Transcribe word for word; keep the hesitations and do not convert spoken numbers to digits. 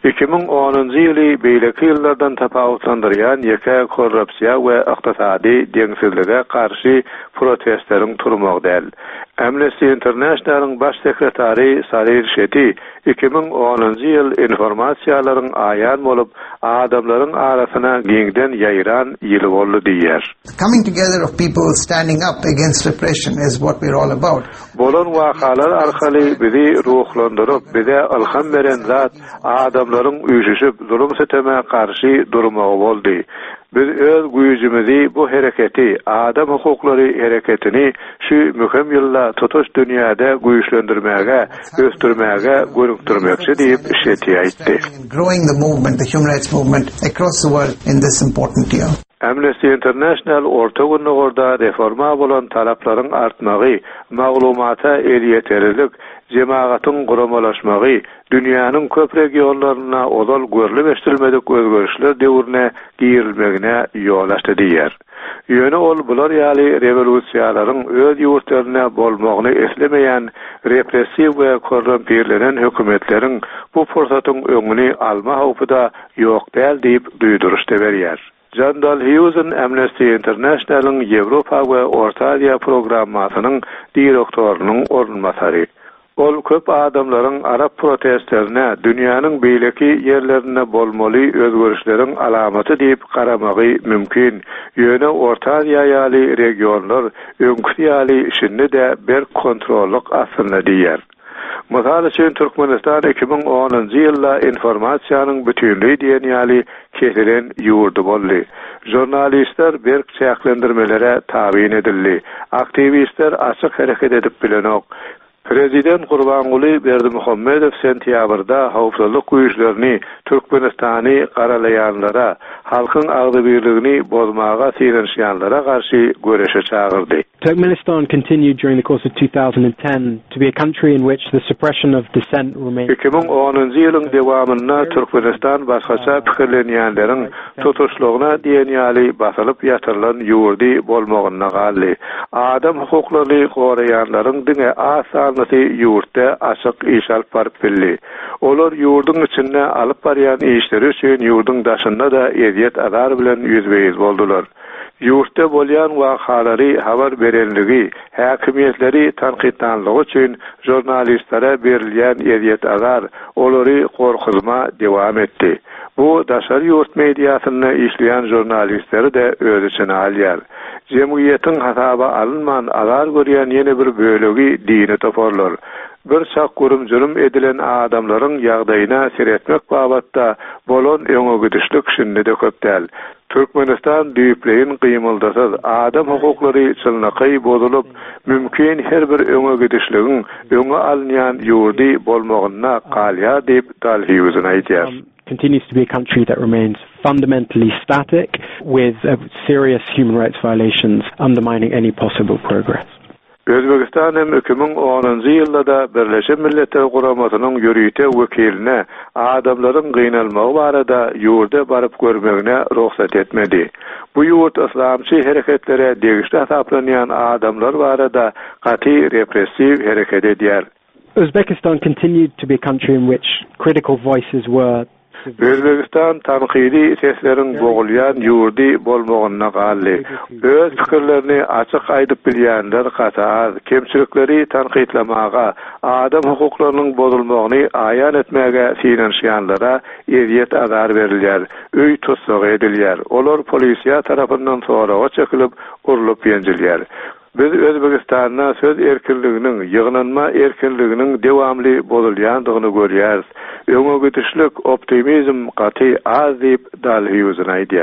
iki min onuncu ýyly beýleki ýyllardan tapawutlandyrýan ýeke korrupsiýa we ykdysady deňsizlige garşy protestleriň turmagy däl. Amnesty International'ın baş sekretary Sarir Şeti iki min onuncu ýyl informasiýalaryň aýan bolup adamlaryň arasyna giňden ýaýran ýyly boldy diýer. Coming together of people standing up against repression is what we're all about. Bolan wakalar arkaly bizi ruhlandyryp bize ilham beren zat adamlaryň üýüşüp zulüm seteme garşy durmagy boldy. Biz öz güýjümizi bu hereketi, adam hukuklary hereketini şu möhem ýylla tutuş dünýäde güýçlendirmäge, östürmäge görükdirmekçi diýip Şeti aýtdy. Growing the movement, the human rights movement across the world in this important year. Amnesty International orta günlerde reforma bolan talaplaryň artmagy, maglumata erýeterilik, jemaatyn guramalaşmagy, dünýäniň köp regionlaryna ozal görülip eşdilmedik özgörüşler döwrüne girilmegine ýol açdy diýer. Ýöne ol bular ýaly revolúsiýalaryň öz ýurtlaryna bolmagyny eslemeýän repressiw we korrumpirlenen hökümetleriň bu fursatyň öňüni alma howpyda ýok däl diýip duýduruşda berýär. Jandal Hughes'ın Amnesty International'ın Ýewropa we Orta Aziýa programmasynyň direktorynyň ornmasary. Ol köp adamlaryň Arap protestlerine dünýäniň beýleki ýerlerine bolmaly özgörüşleriň alamaty diýip garamagy mümkin. Ýöne Orta Aziýa ýaly regionlar öňkü ýaly işinde de bir kontrollyk aslynda diýer. Mysal üçin Türkmenistan iki min onuncu ýylda informasiýanyň bütünlüği diýen ýaly kesilen ýurdu boldy. Jurnalistler berk çäklendirmelere tabyn edildi. Aktivistler açyk hereket edip bilenok. Prezident Gurbanguly Berdimuhammedow sentýabrda howpsuzlyk güýçlerini Türkmenistany garalaýanlara, halkyň agdy birligini bozmaga syrenşýanlara garşy göreşe çagyrdy. Turkmenistan continued during the course of two thousand ten to be a country in which the suppression of dissent remained. iki min onuncu ýylyň dewamynda Türkmenistan başgaça pikirlenýänleriň tutuşlugyna diýen ýaly basylyp ýatyrylan ýurdy bolmagyna galdy. Adam hukuklary goraýanlaryň diňe asanlysy ýurtda açyk iş alyp baryp bildi. Olar ýurdyň içinde alyp barýan işleri üçin ýurdyň daşynda da eziýet azar bilen ýüzbeýiz boldular. Ýurtda bolýan wakalary habar berenligi, häkimiýetleri tanqidlanlygy üçin jurnalistlere berilýän eziýet azar, olary gorkuzma dewam etdi. Bu daşary ýurt mediasyny işleýän jurnalistleri de öz içine alýar. Jemgyýetiň hasaba alynman azar görýän ýene bir bölegi dini toparlar. Bir çak gurumjulum edilen adamlaryň ýagdaýyna seretmek babatda bolan öňe gidişlik şinde de köp däl. Türkmenistan düýpleýin gymyldasyz adam hukuklary çylnaky bozulup, mümkin her bir öňe gidişligiň öňe alynýan ýurdy bolmagyna galýa diýip Dalhiýuzyn aýdýar. Continues to be a country that remains fundamentally static with uh, serious human rights violations undermining any possible progress. Özbegistan hem iki min onuncu ýylda Birleşen Milletler Guramasynyň ýürüýte wekiline adamlaryň gynalmagy barada ýurda baryp görmegine ruhsat etmedi. Bu ýurt islamçy hereketlere degişli hasaplanýan adamlar barada gaty repressiv hereket edýär. Uzbekistan continued to be a country in which critical voices were Özbegistan tanqidi sesleriň bogulýan ýurdy bolmagyna galdy. Öz pikirlerini açyk aýdyp bilýänler gatar, kemçilikleri tanqidlamaga, adam hukuklarynyň bozulmagyny aýan etmäge syrenşýanlara eziýet azar berilýär, öý tutsak edilýär. Olar polisiýa tarapyndan soraga çekilip, urulyp ýenjilýär. Biz Özbekistanyň söz erkinliginiň, ýygnanma erkinliginiň dewamly bozulýandygyny görýäris. Öňe gidişlik optimizm gaty az diýip Dalhiýuzyn aýdýar.